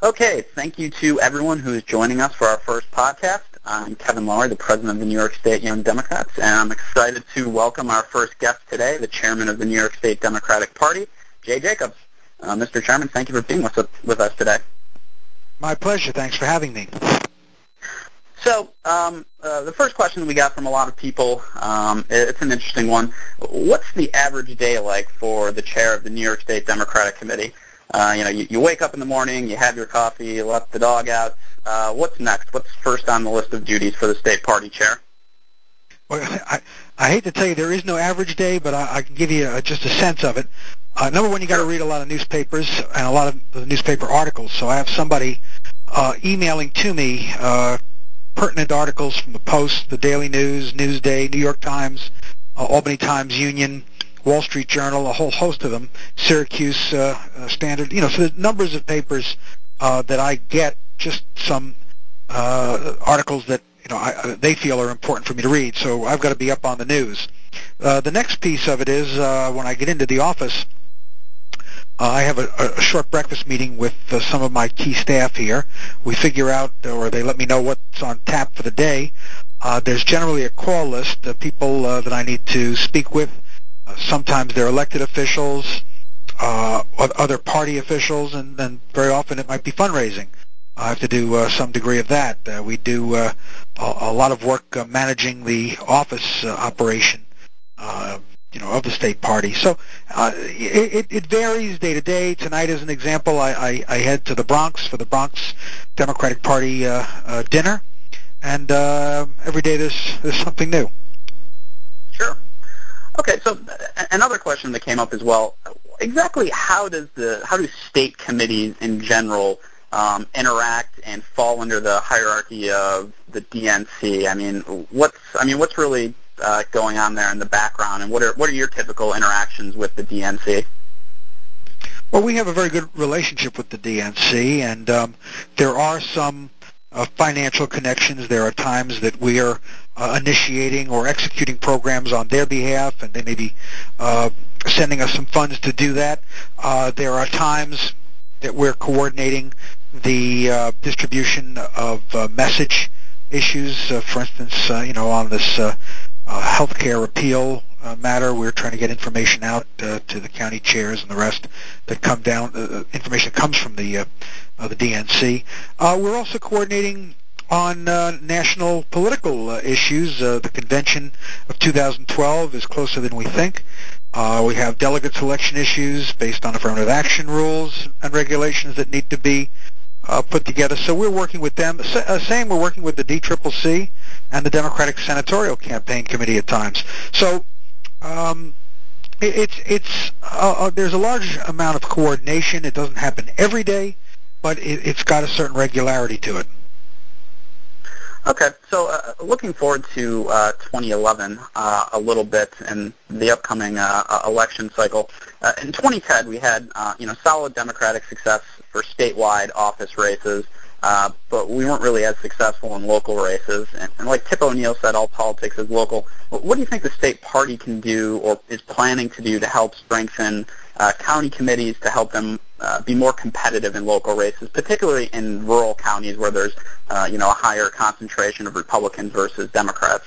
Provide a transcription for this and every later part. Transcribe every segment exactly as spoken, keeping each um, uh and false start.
Okay, thank you to everyone who is joining us for our first podcast. I'm Kevin Lowery, the president of the New York State Young Democrats, and I'm excited to welcome our first guest today, the chairman of the New York State Democratic Party, Jay Jacobs. Uh, Mister Chairman, thank you for being with, with us today. My pleasure. Thanks for having me. So um, uh, the first question we got from a lot of people, um, it's an interesting one. What's the average day like for the chair of the New York State Democratic Committee? Uh, you know, you, you wake up in the morning, you have your coffee, you let the dog out. Uh, what's next? What's first on the list of duties for the state party chair? Well, I, I hate to tell you there is no average day, but I, I can give you a, just a sense of it. Uh, number one, you got to read a lot of newspapers and a lot of the newspaper articles. So I have somebody uh, emailing to me uh, pertinent articles from the Post, the Daily News, Newsday, New York Times, uh, Albany Times Union, Wall Street Journal, a whole host of them, Syracuse uh, uh, Standard. You know, so the numbers of papers uh, that I get, just some uh, articles that you know I, they feel are important for me to read. So I've got to be up on the news. Uh, the next piece of it is uh, when I get into the office, uh, I have a, a short breakfast meeting with uh, some of my key staff here. We figure out, or they let me know what's on tap for the day. Uh, there's generally a call list of people uh, that I need to speak with. Uh, sometimes they're elected officials, uh, other party officials, and then very often it might be fundraising. I have to do uh, some degree of that. Uh, we do uh, a, a lot of work uh, managing the office uh, operation, uh, you know, of the state party. So uh, it, it varies day to day. Tonight, as an example, I, I, I head to the Bronx for the Bronx Democratic Party uh, uh, dinner, and uh, every day there's there's something new. Sure. Okay, so another question that came up as well. Exactly how does the how do state committees in general um, interact and fall under the hierarchy of the D N C? I mean, what's I mean what's really uh, going on there in the background, and what are what are your typical interactions with the D N C? Well, we have a very good relationship with the D N C, and um, there are some uh, financial connections. There are times that we are uh, initiating or executing programs on their behalf, and they may be uh, sending us some funds to do that. Uh, there are times that we're coordinating the uh, distribution of uh, message issues. Uh, for instance, uh, you know, on this uh, uh, healthcare repeal uh, matter, we're trying to get information out uh, to the county chairs and the rest that come down. Uh, information that comes from the uh, uh, the D N C. Uh, we're also coordinating on uh, national political uh, issues. Uh, the convention of two thousand twelve is closer than we think. Uh, we have delegate selection issues based on affirmative action rules and regulations that need to be uh, put together. So we're working with them. S- uh, same, we're working with the D C C C and the Democratic Senatorial Campaign Committee at times. So um, it, it's it's uh, uh, there's a large amount of coordination. It doesn't happen every day, but it, it's got a certain regularity to it. Okay, so uh, looking forward to uh, twenty eleven uh, a little bit and the upcoming uh, election cycle. Uh, in twenty ten, we had uh, you know solid Democratic success for statewide office races, uh, but we weren't really as successful in local races. And, and like Tip O'Neill said, all politics is local. What do you think the state party can do or is planning to do to help strengthen uh, county committees to help them uh, be more competitive in local races, particularly in rural counties where there's Uh, you know, a higher concentration of Republicans versus Democrats?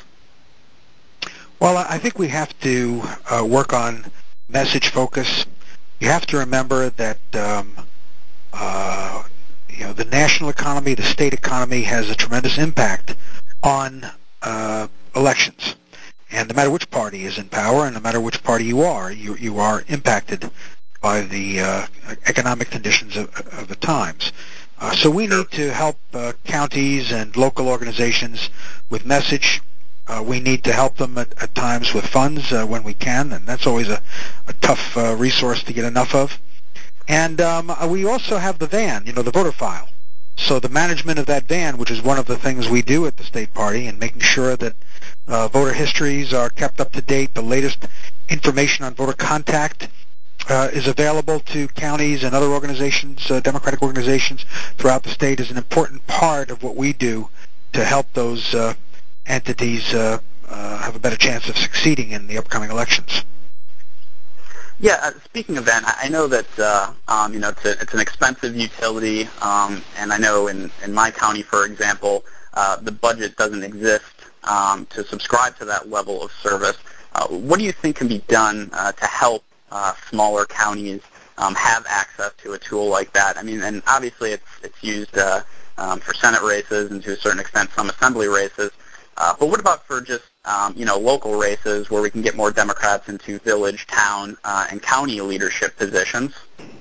Well, I think we have to uh, work on message focus. You have to remember that um, uh, you know the national economy, the state economy has a tremendous impact on uh, elections. And no matter which party is in power, and no matter which party you are, you you are impacted by the uh, economic conditions of, of the times. Uh, so we need to help uh, counties and local organizations with message. Uh, we need to help them at, at times with funds uh, when we can, and that's always a, a tough uh, resource to get enough of. And um, we also have the van, you know, the voter file. So the management of that van, which is one of the things we do at the state party, and making sure that uh, voter histories are kept up to date, the latest information on voter contact Uh, is available to counties and other organizations, uh, Democratic organizations throughout the state, is an important part of what we do to help those uh, entities uh, uh, have a better chance of succeeding in the upcoming elections. Yeah, uh, speaking of van, I I know that uh, um, you know it's, a, it's an expensive utility, um, and I know in, in my county, for example, uh, the budget doesn't exist um, to subscribe to that level of service. Uh, what do you think can be done uh, to help uh, smaller counties um, have access to a tool like that? I mean, and obviously it's it's used uh, um, for Senate races and to a certain extent some Assembly races. Uh, but what about for just um, you know local races where we can get more Democrats into village, town, uh, and county leadership positions?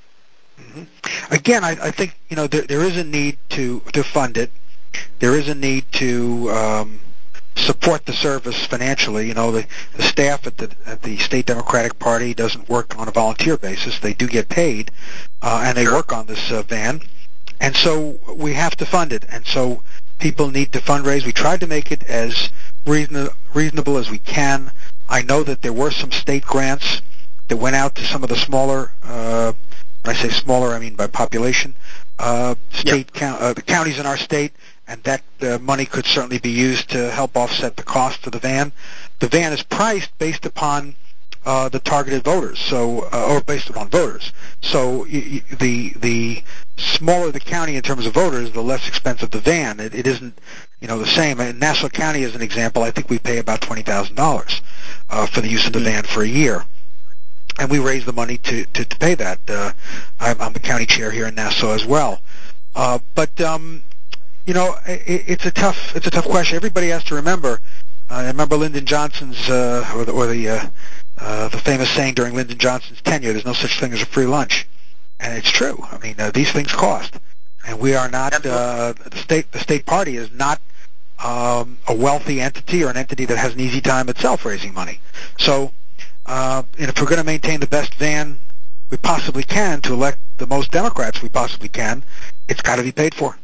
hmm Again, I, I think you know there, there is a need to to fund it. There is a need to um, support the service financially. You know, the, the staff at the at the state Democratic Party doesn't work on a volunteer basis. They do get paid, uh, and they Sure. work on this uh, van. And so we have to fund it. And so people need to fundraise. We tried to make it as reason, reasonable as we can. I know that there were some state grants that went out to some of the smaller, uh, when I say smaller, I mean by population, uh, state Yep. count, uh, the counties in our state, and that uh, money could certainly be used to help offset the cost of the van. The van is priced based upon uh, the targeted voters, so uh, or based upon voters. So y- y- the the smaller the county in terms of voters, the less expensive the van. It, it isn't, you know, the same. In Nassau County, as an example, I think we pay about twenty thousand dollars uh, for the use of the Mm-hmm. van for a year, and we raise the money to to, to pay that. Uh, I'm, I'm the county chair here in Nassau as well. Uh, but um, you know, it, it's a tough it's a tough question. Everybody has to remember. Uh, I remember Lyndon Johnson's uh, or the, or the uh, uh, the famous saying during Lyndon Johnson's tenure: "There's no such thing as a free lunch." And it's true. I mean, uh, these things cost, and we are not Absolutely. uh, the state. The state party is not um, a wealthy entity or an entity that has an easy time itself raising money. So, uh, and if we're going to maintain the best van we possibly can to elect the most Democrats we possibly can, it's got to be paid for.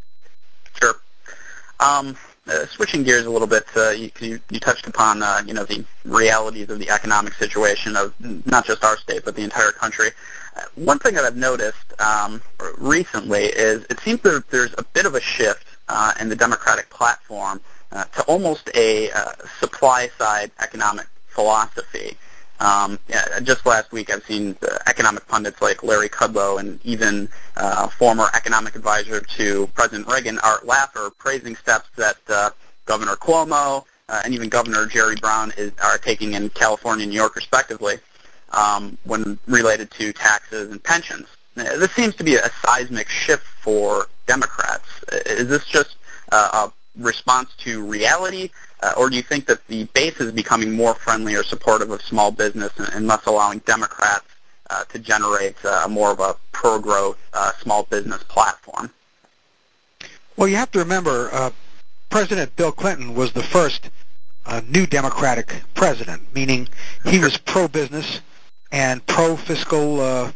Sure. Um, uh, switching gears a little bit, uh, you, you, you touched upon uh, you know the realities of the economic situation of not just our state but the entire country. Uh, one thing that I've noticed um, recently is it seems that there's a bit of a shift uh, in the Democratic platform uh, to almost a uh, supply-side economic philosophy. Um, yeah, just last week I've seen the economic pundits like Larry Kudlow and even uh, former economic advisor to President Reagan, Art Laffer, praising steps that uh, Governor Cuomo uh, and even Governor Jerry Brown is, are taking in California and New York, respectively, um, when related to taxes and pensions. Uh, This seems to be a seismic shift for Democrats. Uh, Is this just uh, a response to reality, uh, or do you think that the base is becoming more friendly or supportive of small business and, and thus allowing Democrats uh, to generate uh, more of a pro-growth uh, small business platform? Well, you have to remember, uh, President Bill Clinton was the first uh, new Democratic president, meaning he Sure. was pro-business and pro-fiscal uh,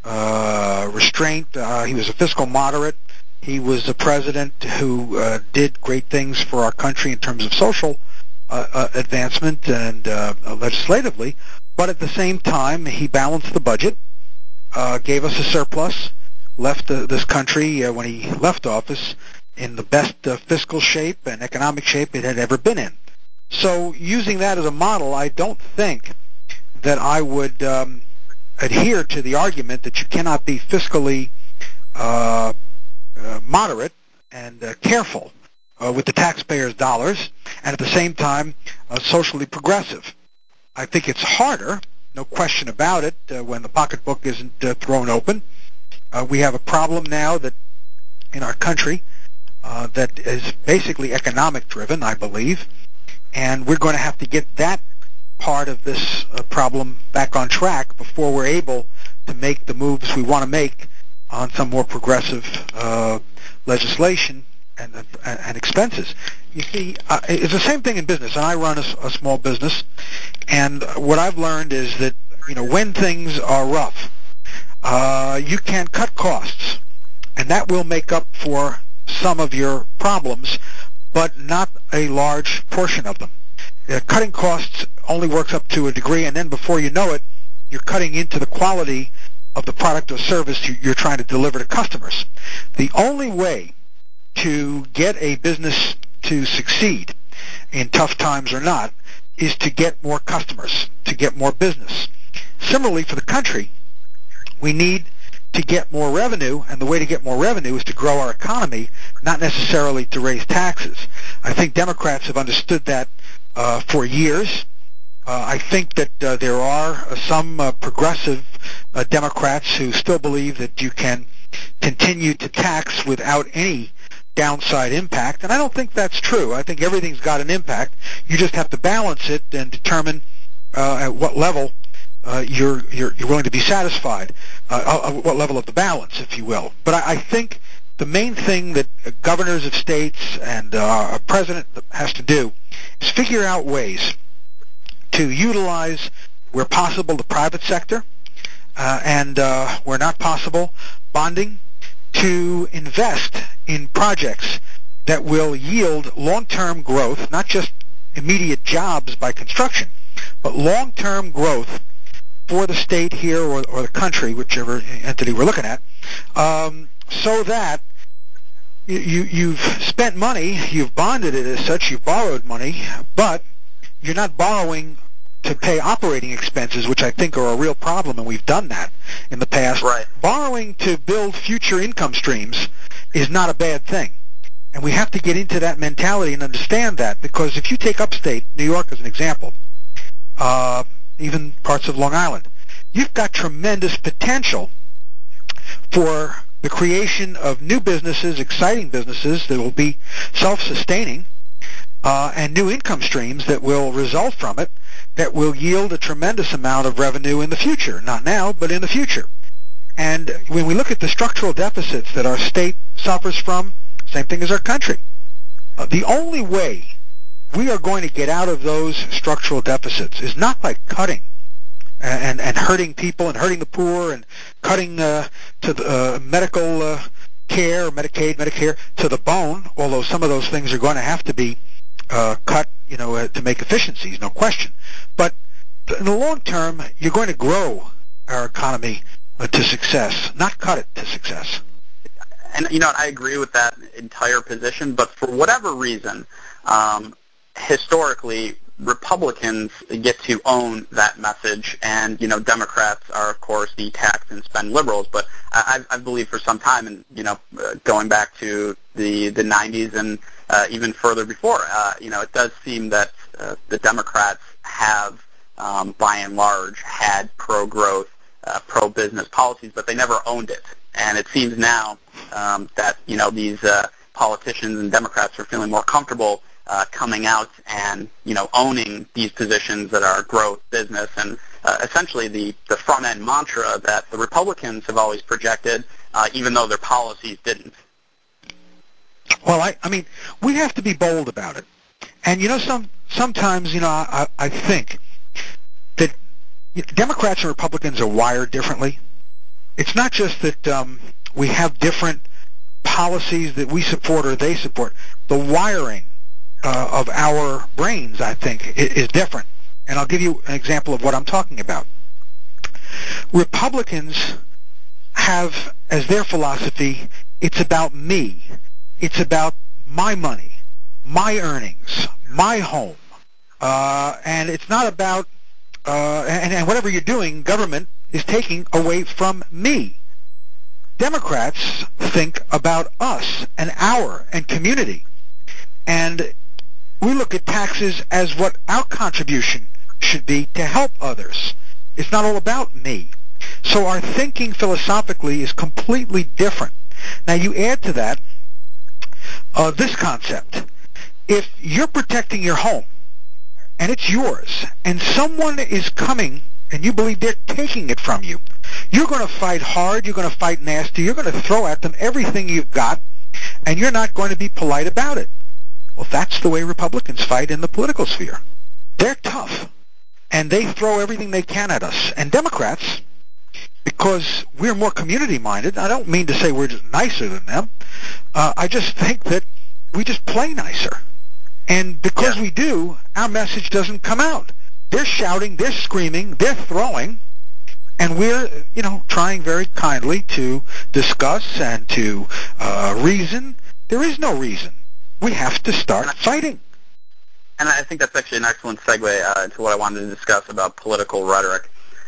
uh, restraint. Uh, he was a fiscal moderate. He was a president who uh, did great things for our country in terms of social uh, uh, advancement and uh, legislatively. But at the same time, he balanced the budget, uh, gave us a surplus, left the, this country uh, when he left office in the best uh, fiscal shape and economic shape it had ever been in. So using that as a model, I don't think that I would um, adhere to the argument that you cannot be fiscally uh, uh, moderate and uh, careful uh, with the taxpayers' dollars and at the same time uh, socially progressive. I think it's harder, no question about it, uh, when the pocketbook isn't uh, thrown open. Uh, we have a problem now that in our country uh, that is basically economic driven, I believe, and we're going to have to get that part of this uh, problem back on track before we're able to make the moves we want to make on some more progressive uh, legislation and, and, and expenses. You see, uh, it's the same thing in business, and I run a, a small business, and what I've learned is that, you know, when things are rough, uh, you can cut costs, and that will make up for some of your problems, but not a large portion of them. Uh, cutting costs only works up to a degree, and then before you know it, you're cutting into the quality of the product or service you, you're trying to deliver to customers. The only way to get a business to succeed, in tough times or not, is to get more customers, to get more business. Similarly, for the country, we need to get more revenue, and the way to get more revenue is to grow our economy, not necessarily to raise taxes. I think Democrats have understood that uh, for years. Uh, I think that uh, there are uh, some uh, progressive uh, Democrats who still believe that you can continue to tax without any downside impact, and I don't think that's true. I think everything's got an impact. You just have to balance it and determine uh, at what level uh, you're, you're you're willing to be satisfied, uh, uh, what level of the balance, if you will. But I, I think the main thing that uh, governors of states and uh, a president has to do is figure out ways to utilize, where possible, the private sector, uh, and uh, where not possible, bonding, to invest in projects that will yield long-term growth, not just immediate jobs by construction, but long-term growth for the state here or, or the country, whichever entity we're looking at, um, so that you, you've spent money, you've bonded it as such, you've borrowed money, but you're not borrowing to pay operating expenses, which I think are a real problem, and we've done that in the past. Right. Borrowing to build future income streams is not a bad thing. And we have to get into that mentality and understand that, because if you take upstate New York as an example, uh, even parts of Long Island, you've got tremendous potential for the creation of new businesses, exciting businesses that will be self-sustaining, uh, and new income streams that will result from it, that will yield a tremendous amount of revenue in the future. Not now, but in the future. And when we look at the structural deficits that our state suffers from, same thing as our country. Uh, the only way we are going to get out of those structural deficits is not by cutting and, and hurting people and hurting the poor and cutting uh, to the uh, medical uh, care, Medicaid, Medicare, to the bone, although some of those things are going to have to be uh, cut, you know, uh, to make efficiencies, no question. But in the long term, you're going to grow our economy uh, to success, not cut it to success. And, you know, I agree with that entire position, but for whatever reason, um, historically, Republicans get to own that message, and, you know, Democrats are, of course, the tax and spend liberals. But I, I believe for some time, and, you know, uh, going back to the, the nineties and uh, even further before, uh, you know, it does seem that uh, the Democrats have, um, by and large, had pro-growth, uh, pro-business policies, but they never owned it. And it seems now um, that, you know, these uh, politicians and Democrats are feeling more comfortable uh, coming out and, you know, owning these positions that are growth, business, and uh, essentially the, the front-end mantra that the Republicans have always projected, uh, even though their policies didn't. Well, I, I mean, we have to be bold about it. And, you know, some sometimes, you know, I, I think that Democrats and Republicans are wired differently. It's not just that um, we have different policies that we support or they support. The wiring uh, of our brains, I think, is different. And I'll give you an example of what I'm talking about. Republicans have as their philosophy, it's about me. It's about my money, my earnings, my home. Uh, and it's not about, uh, and, and whatever you're doing, government is taking away from me. Democrats think about us and our and community. And we look at taxes as what our contribution should be to help others. It's not all about me. So our thinking philosophically is completely different. Now you add to that uh, this concept. If you're protecting your home and it's yours and someone is coming and you believe they're taking it from you, you're going to fight hard, you're going to fight nasty, you're going to throw at them everything you've got, and you're not going to be polite about it. Well, that's the way Republicans fight in the political sphere. They're tough, and they throw everything they can at us. And Democrats, because we're more community-minded, I don't mean to say we're just nicer than them, uh, I just think that we just play nicer. And because Yeah. we do, our message doesn't come out. They're shouting, they're screaming, they're throwing, and we're, you know, trying very kindly to discuss and to uh, reason. There is no reason. We have to start fighting. And I think that's actually an excellent segue uh, into what I wanted to discuss about political rhetoric.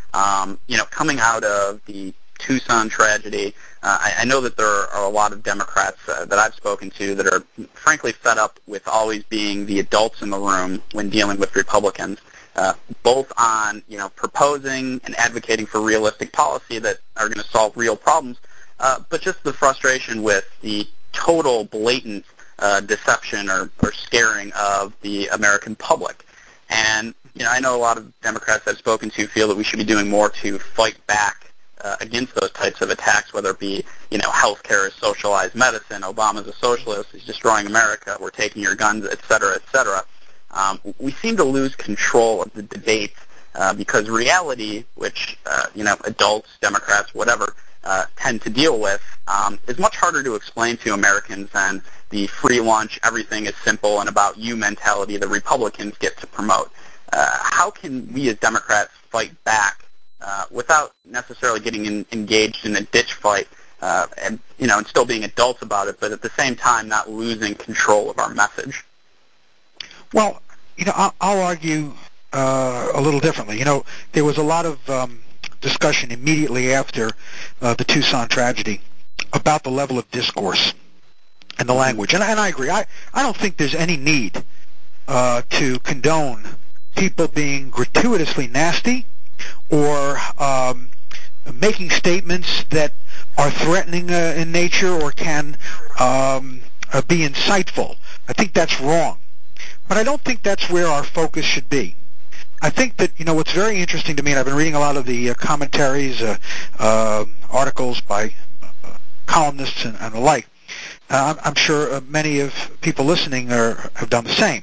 Um, you know, coming out of the Tucson tragedy, uh, I, I know that there are a lot of Democrats uh, that I've spoken to that are frankly fed up with always being the adults in the room when dealing with Republicans, uh, both on, you know, proposing and advocating for realistic policy that are going to solve real problems, uh, but just the frustration with the total blatant uh, deception or, or scaring of the American public. And, you know, I know a lot of Democrats I've spoken to feel that we should be doing more to fight back uh, against those types of attacks, whether it be, you know, healthcare is socialized medicine, Obama's a socialist, he's destroying America, we're taking your guns, et cetera, et cetera. Um, we seem to lose control of the debate uh, because reality, which, uh, you know, adults, Democrats, whatever, uh, tend to deal with, um, is much harder to explain to Americans than the free lunch, everything is simple and about you mentality that Republicans get to promote. Uh, how can we as Democrats fight back uh, without necessarily getting in, engaged in a ditch fight uh, and, you know, and still being adults about it, but at the same time not losing control of our message? Well, you know, I'll, I'll argue uh, a little differently. You know, there was a lot of um, discussion immediately after uh, the Tucson tragedy about the level of discourse and the language. And, and I agree. I, I don't think there's any need uh, to condone people being gratuitously nasty or um, making statements that are threatening uh, in nature or can um, uh, be insightful. I think that's wrong. But I don't think that's where our focus should be. I think that, you know, what's very interesting to me, and I've been reading a lot of the uh, commentaries, uh, uh, articles by uh, columnists and, and the like, Uh, I'm sure uh, many of people listening are, have done the same.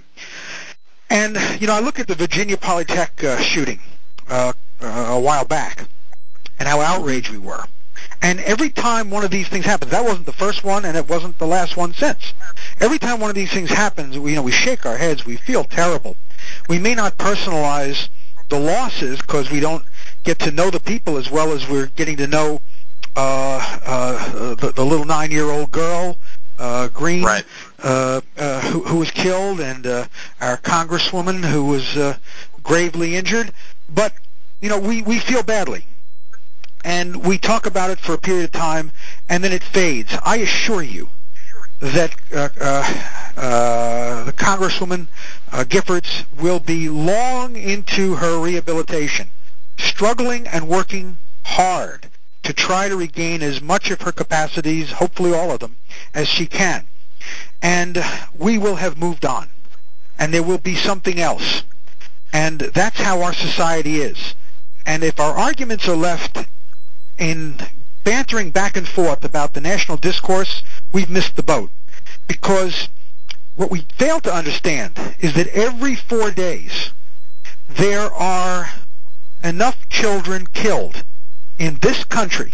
And, you know, I look at the Virginia Polytech uh, shooting uh, uh, a while back and how outraged we were. And every time one of these things happens, that wasn't the first one and it wasn't the last one since. Every time one of these things happens, we, you know, we shake our heads, we feel terrible. We may not personalize the losses because we don't get to know the people as well as we're getting to know uh, uh, the, the little nine-year-old girl, uh, Green, right. uh, uh, who, who was killed, and uh, our congresswoman who was uh, gravely injured. But, you know, we, we feel badly. And we talk about it for a period of time, and then it fades. I assure you that uh, uh, uh, the Congresswoman uh, Giffords will be long into her rehabilitation, struggling and working hard to try to regain as much of her capacities, hopefully all of them, as she can. And we will have moved on, and there will be something else. And that's how our society is. And if our arguments are left in bantering back and forth about the national discourse, we've missed the boat. Because what we fail to understand is that every four days there are enough children killed in this country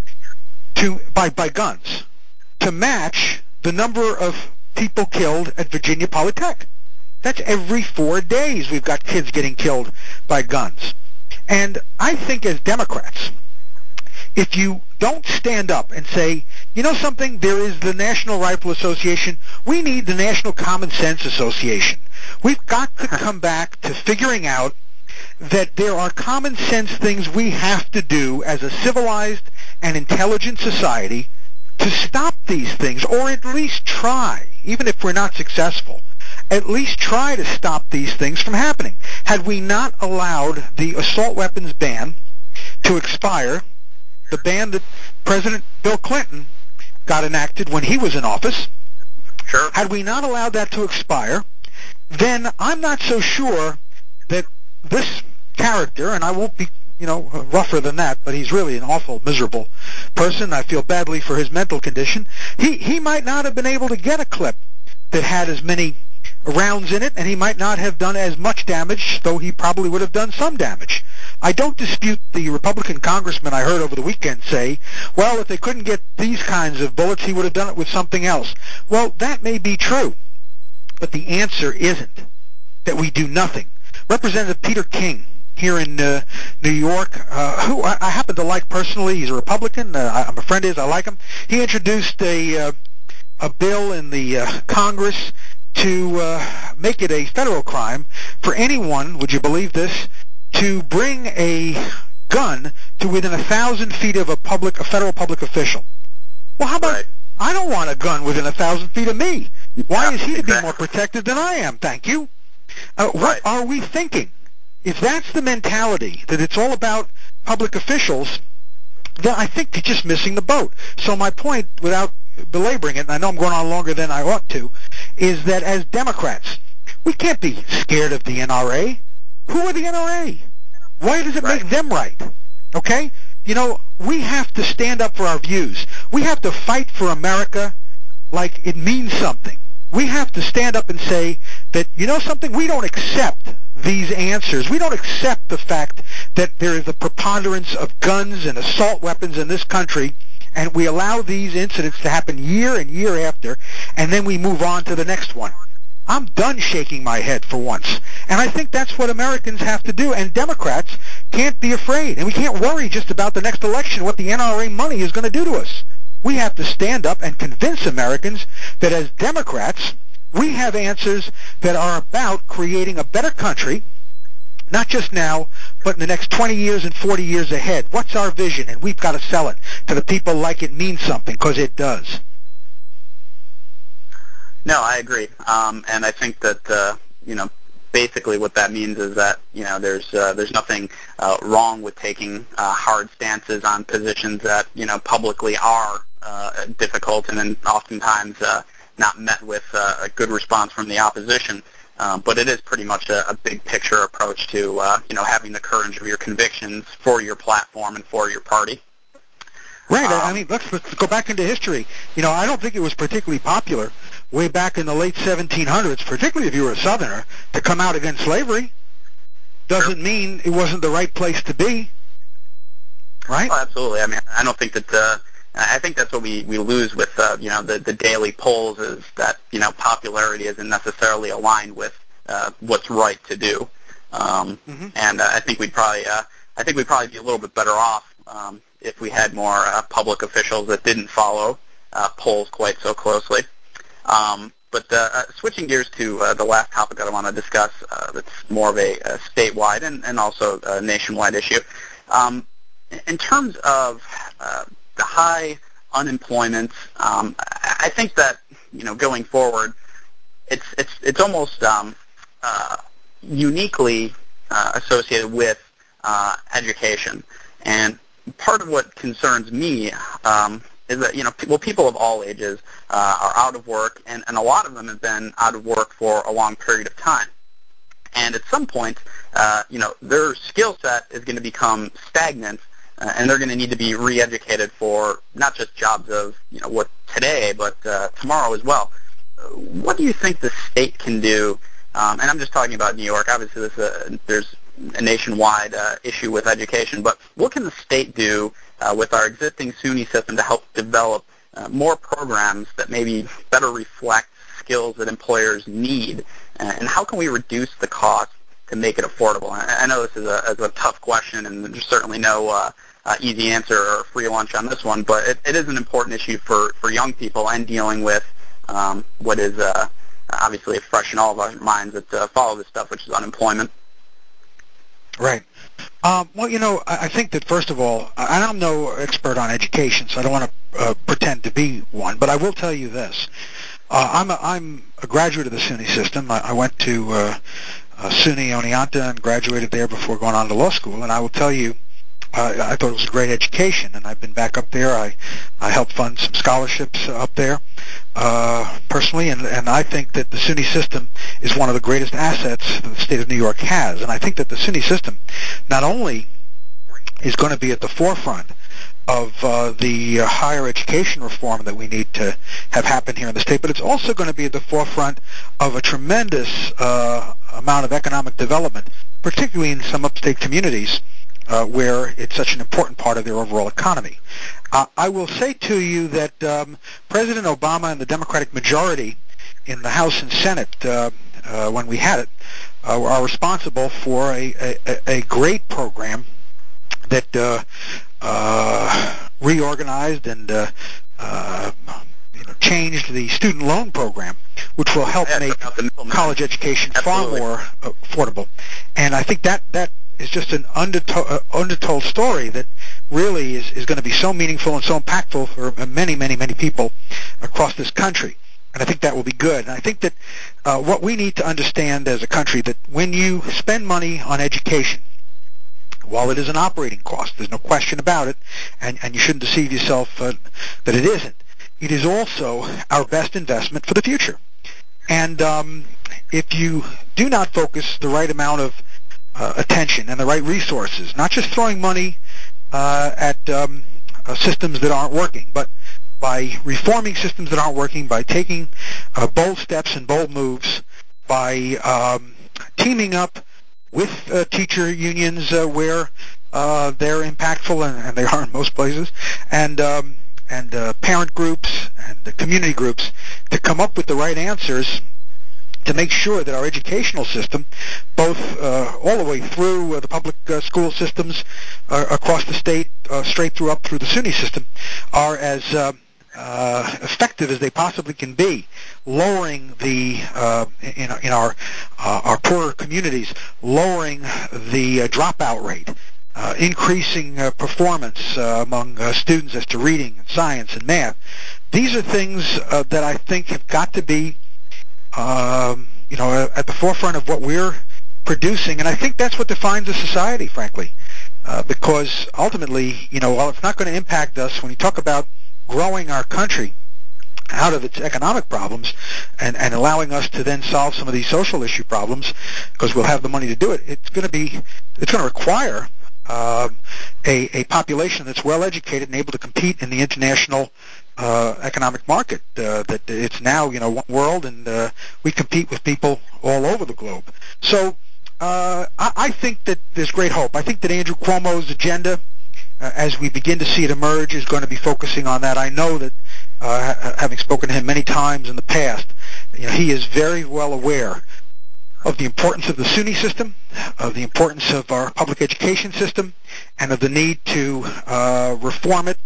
to by, by guns to match the number of people killed at Virginia Polytech. That's every four days we've got kids getting killed by guns. And I think as Democrats, if you don't stand up and say, you know something, there is the National Rifle Association, we need the National Common Sense Association. We've got to come back to figuring out that there are common sense things we have to do as a civilized and intelligent society to stop these things, or at least try, even if we're not successful, at least try to stop these things from happening. Had we not allowed the assault weapons ban to expire, the ban that President Bill Clinton got enacted when he was in office, sure. had we not allowed that to expire, then I'm not so sure that this character, and I won't be, you know, rougher than that, but he's really an awful, miserable person. I feel badly for his mental condition. He he might not have been able to get a clip that had as many rounds in it, and he might not have done as much damage, though he probably would have done some damage. I don't dispute the Republican congressman I heard over the weekend say, well, if they couldn't get these kinds of bullets, he would have done it with something else. Well, that may be true, but the answer isn't that we do nothing. Representative Peter King here in uh, New York, uh, who I, I happen to like personally, he's a Republican, uh, I, I'm a friend of his, I like him. He introduced a, uh, a bill in the uh, Congress to uh, make it a federal crime for anyone, would you believe this, to bring a gun to within a thousand feet of a public, a federal public official. Well, how about, Right. I don't want a gun within a thousand feet of me. Why Yeah, is he to be exactly. more protected than I am? Thank you. Uh, what Right. are we thinking? If that's the mentality, that it's all about public officials, then I think you're just missing the boat. So my point, without belaboring it, and I know I'm going on longer than I ought to, is that as Democrats, we can't be scared of the N R A. Who are the N R A? Why does it Right. make them right? Okay? You know, we have to stand up for our views. We have to fight for America like it means something. We have to stand up and say that, you know something, we don't accept these answers. We don't accept the fact that there is a preponderance of guns and assault weapons in this country, and we allow these incidents to happen year and year after, and then we move on to the next one. I'm done shaking my head for once. And I think that's what Americans have to do. And Democrats can't be afraid. And we can't worry just about the next election, what the N R A money is going to do to us. We have to stand up and convince Americans that as Democrats, we have answers that are about creating a better country, not just now, but in the next twenty years and forty years ahead. What's our vision? And we've got to sell it to the people like it means something, because it does. No, I agree. Um, and I think that, uh, you know, basically what that means is that, you know, there's uh, there's nothing uh, wrong with taking uh, hard stances on positions that, you know, publicly are uh, difficult and then oftentimes uh, not met with uh, a good response from the opposition. Um, but it is pretty much a, a big picture approach to, uh, you know, having the courage of your convictions for your platform and for your party. Right. Um, I mean, let's, let's go back into history. You know, I don't think it was particularly popular way back in the late seventeen hundreds, particularly if you were a Southerner, to come out against slavery. Doesn't Sure. mean it wasn't the right place to be. Right? Oh, absolutely. I mean, I don't think that. Uh, I think that's what we, we lose with uh, you know the, the daily polls is that you know popularity isn't necessarily aligned with uh, what's right to do, um, Mm-hmm. and uh, I think we'd probably uh, I think we'd probably be a little bit better off um, if we had more uh, public officials that didn't follow uh, polls quite so closely. Um, but uh, uh, switching gears to uh, the last topic that I want to discuss, uh, that's more of a, a statewide and, and also a nationwide issue. Um, in terms of uh, the high unemployment, um, I think that you know going forward, it's it's it's almost um, uh, uniquely uh, associated with uh, education, and part of what concerns me um, is that you know well people of all ages uh, are out of work, and, and a lot of them have been out of work for a long period of time. And at some point, uh, you know, their skill set is going to become stagnant, uh, and they're going to need to be re-educated for not just jobs of, you know, what today, but uh, tomorrow as well. What do you think the state can do? Um, and I'm just talking about New York. Obviously, this, uh, there's a nationwide uh, issue with education, but what can the state do uh, with our existing SUNY system to help develop uh, more programs that maybe better reflect skills that employers need? And how can we reduce the cost to make it affordable? I know this is a, is a tough question, and there's certainly no uh, uh, easy answer or free lunch on this one, but it, it is an important issue for, for young people and dealing with um, what is uh, obviously fresh in all of our minds that uh, follow this stuff, which is unemployment. Right. Um, well, you know, I, I think that, first of all, I, I'm no expert on education, so I don't want to uh, pretend to be one, but I will tell you this. Uh, I'm, a, I'm a graduate of the SUNY system. I, I went to uh, uh, SUNY Oneonta and graduated there before going on to law school, and I will tell you, uh, I thought it was a great education, and I've been back up there. I, I helped fund some scholarships up there uh, personally, and, and I think that the SUNY system is one of the greatest assets that the state of New York has, and I think that the SUNY system not only is going to be at the forefront of uh, the uh, higher education reform that we need to have happen here in the state, but it's also going to be at the forefront of a tremendous uh, amount of economic development, particularly in some upstate communities uh, where it's such an important part of their overall economy. Uh, I will say to you that um, President Obama and the Democratic majority in the House and Senate, uh, uh, when we had it, uh, are responsible for a, a, a great program that uh, uh, reorganized and uh, uh, you know, changed the student loan program, which will help Yeah, make check out the middleman. college education far Absolutely. more affordable. And I think that that is just an underto- uh, undertold story that really is, is going to be so meaningful and so impactful for many, many, many people across this country. And I think that will be good. And I think that uh, what we need to understand as a country, that when you spend money on education, while it is an operating cost, there's no question about it, and, and you shouldn't deceive yourself uh, that it isn't, it is also our best investment for the future. And um, if you do not focus the right amount of uh, attention and the right resources, not just throwing money uh, at um, uh, systems that aren't working, but by reforming systems that aren't working, by taking uh, bold steps and bold moves, by um, teaming up with uh, teacher unions uh, where uh, they're impactful, and, and they are in most places, and um, and uh, parent groups and the community groups to come up with the right answers to make sure that our educational system, both uh, all the way through uh, the public uh, school systems uh, across the state, uh, straight through up through the SUNY system, are as uh, uh, effective as they possibly can be, lowering the uh, in, in our uh, our poorer communities, lowering the uh, dropout rate, uh, increasing uh, performance uh, among uh, students as to reading and science and math. These are things uh, that I think have got to be Um, you know, at the forefront of what we're producing, and I think that's what defines a society, frankly, uh, because ultimately, you know, while it's not going to impact us, when you talk about growing our country out of its economic problems and, and allowing us to then solve some of these social issue problems, because we'll have the money to do it, it's going to be, it's going to require um, a, a population that's well educated and able to compete in the international uh, economic market. Uh, that it's now, you know, one world, and uh, we compete with people all over the globe. So uh, I, I think that there's great hope. I think that Andrew Cuomo's agenda, uh, as we begin to see it emerge, is going to be focusing on that. I know that, uh, having spoken to him many times in the past, you know, he is very well aware of the importance of the SUNY system, of the importance of our public education system, and of the need to uh, reform it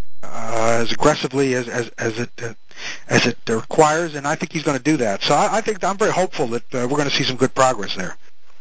uh, as aggressively as as, as it uh, as it requires. And I think he's going to do that. So I, I think I'm very hopeful that uh, we're going to see some good progress there.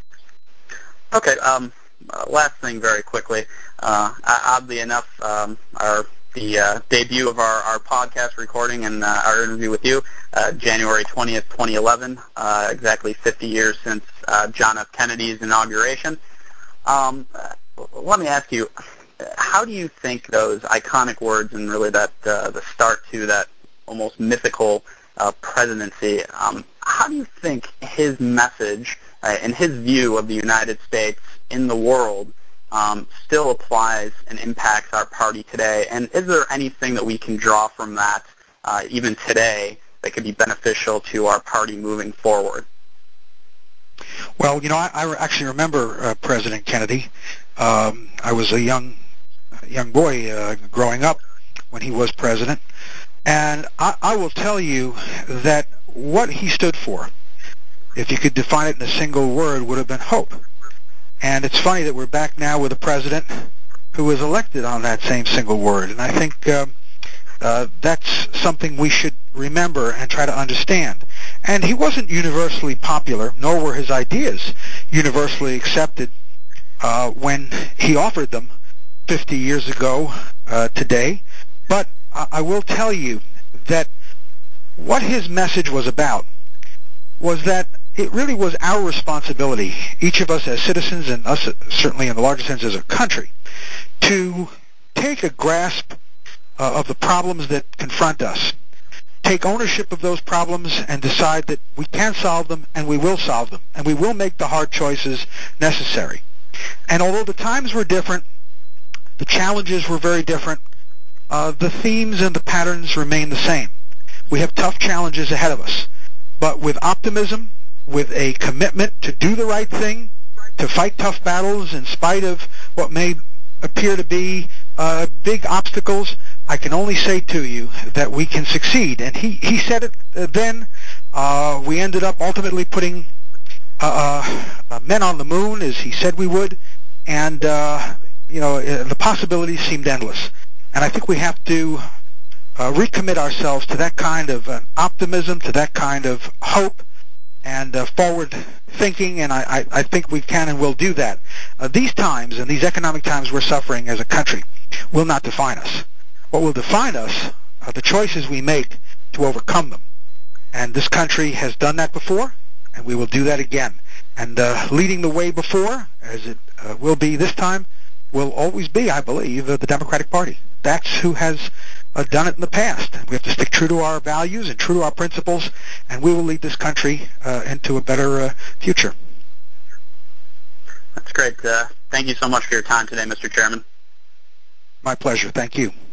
Okay. Um, uh, last thing, very quickly. Uh, oddly enough, um, our the uh, debut of our, our podcast recording and uh, our interview with you, uh, January twentieth, twenty eleven, uh, exactly fifty years since uh, John F. Kennedy's inauguration. Um, let me ask you, how do you think those iconic words and really that uh, the start to that almost mythical uh, presidency, um, how do you think his message uh, and his view of the United States in the world um, still applies and impacts our party today? And is there anything that we can draw from that uh, even today that could be beneficial to our party moving forward? Well, you know, I, I actually remember uh, President Kennedy. Um, I was a young young boy uh, growing up when he was president, and I, I will tell you that what he stood for, if you could define it in a single word, would have been hope. And it's funny that we're back now with a president who was elected on that same single word, and I think um, uh, that's something we should remember and try to understand. And he wasn't universally popular, nor were his ideas universally accepted uh, when he offered them fifty years ago uh, today. But I, I will tell you that what his message was about was that it really was our responsibility, each of us as citizens and us certainly in the larger sense as a country, to take a grasp uh, of the problems that confront us, take ownership of those problems, and decide that we can solve them and we will solve them, and we will make the hard choices necessary. And although the times were different, the challenges were very different, uh, the themes and the patterns remain the same. We have tough challenges ahead of us, but with optimism, with a commitment to do the right thing, to fight tough battles in spite of what may appear to be uh, big obstacles, I can only say to you that we can succeed. And he, he said it uh, then. Uh, we ended up ultimately putting uh, uh, men on the moon, as he said we would, and uh, you know the possibilities seemed endless. And I think we have to uh, recommit ourselves to that kind of uh, optimism, to that kind of hope, and uh, forward thinking, and I, I, I think we can and will do that. Uh, these times, and these economic times we're suffering as a country, will not define us. What will define us are the choices we make to overcome them. And this country has done that before, and we will do that again. And uh, leading the way before, as it uh, will be this time, will always be, I believe, uh, the Democratic Party. That's who has uh, done it in the past. We have to stick true to our values and true to our principles, and we will lead this country uh, into a better uh, future. That's great. Uh, thank you so much for your time today, Mister Chairman. My pleasure. Thank you.